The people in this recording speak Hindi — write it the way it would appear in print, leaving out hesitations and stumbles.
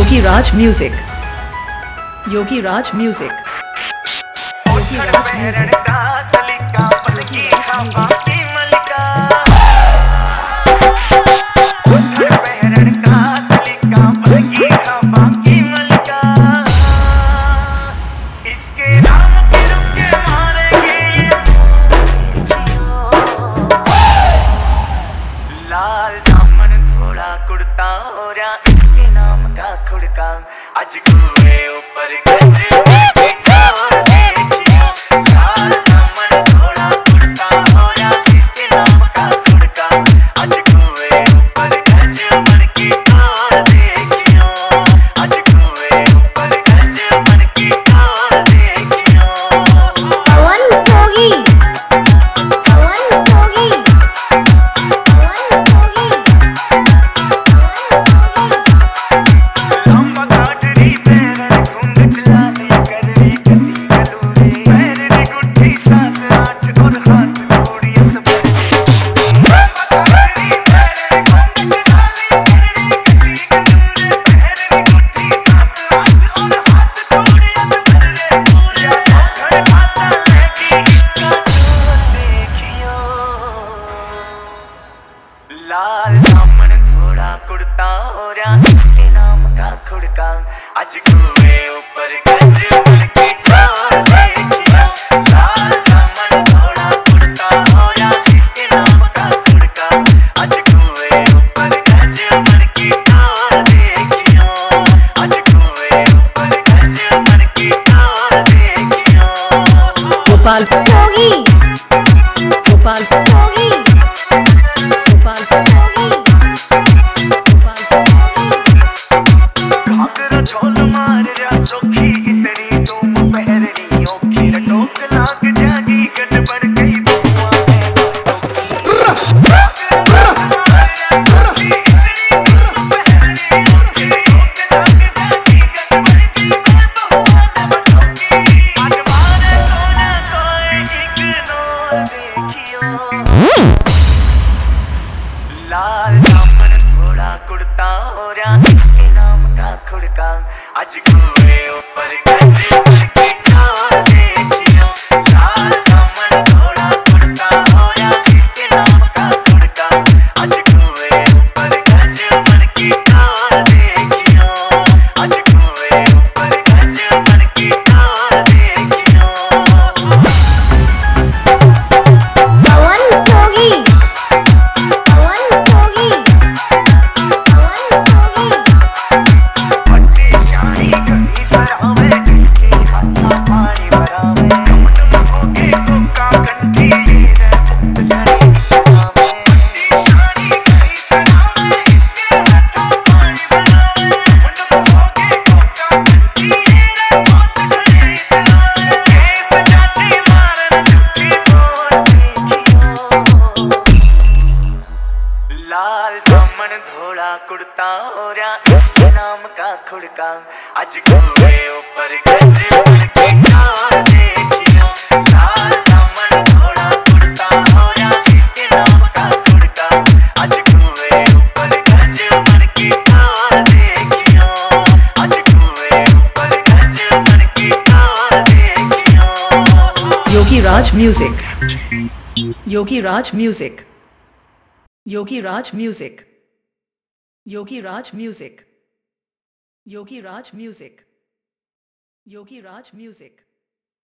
योगी Raj music, Yogi Raj music, Yogi Raj music. लाल दामन थोड़ा कुर्ता हो रहा इसके नाम का खुड़का आज कुएं ऊपर गज लाल दामन थोड़ा कुर्ता हो रहा इसके नाम का खुड़का आज कुएं ऊपर गज मन की तोड़ देखियो आज कुएं ऊपर गज मन की तोड़ देखियो पवन होगी लाल दामन थोड़ा कुर्ता हो रहा इसके नाम का खुड़का आज कुएं ऊपर गज मन की तोड़ देखियो लाल दामन थोड़ा कुर्ता हो रहा इसके नाम का खुड़का आज कुएं ऊपर गज मन की तोड़ देखियो आज कुएं ऊपर गज मन की तोड़ देखियो गोपाल होगी गोपाल होगी गोपाल घाघरा छोल मार जा चौखी इतनी तुम पहरनी ओखी रटोक लाग जागी गज बढ़ गई धुआं में लाल दामन थोड़ा कुर्ता हो रहा इसके नाम का खुड़का आज कुएं ऊपर गज मन की तोड़ देखियो लाल दामन थोड़ा कुर्ता हो रहा इसके नाम का खुड़का आज कुएं ऊपर गज मन की तोड़ देखियो आज कुएं ऊपर गज मन की तोड़ देखियो पवन होगी पट्टी शाही कभी सरावे इसके हाथा पानी भरावे टमटम होगे कोका कंठी ये रे पुत लड़ी सरावे पट्टी शाही कभी सरावे इसके हाथा पानी भरावे टमटम होगे कोका कंठी ये रे पुत लड़ी सरावे केस जाती मारन झुकी तोड़ देखियो लाल दामन थोड़ा कुर्ता हो रहा इसके नाम का खुड़का आज कुएं ऊपर गज मन की तोड़ देखियो लाल दामन थोड़ा कुर्ता हो रहा इसके नाम का खुड़का आज कुएं ऊपर गज मन की तोड़ देखियो आज कुएं ऊपर गज मन की तोड़ देखियो Yogi Raj music, Yogi Raj music, Yogi Raj music, Yogi Raj music, Yogi Raj music, Yogi Raj music.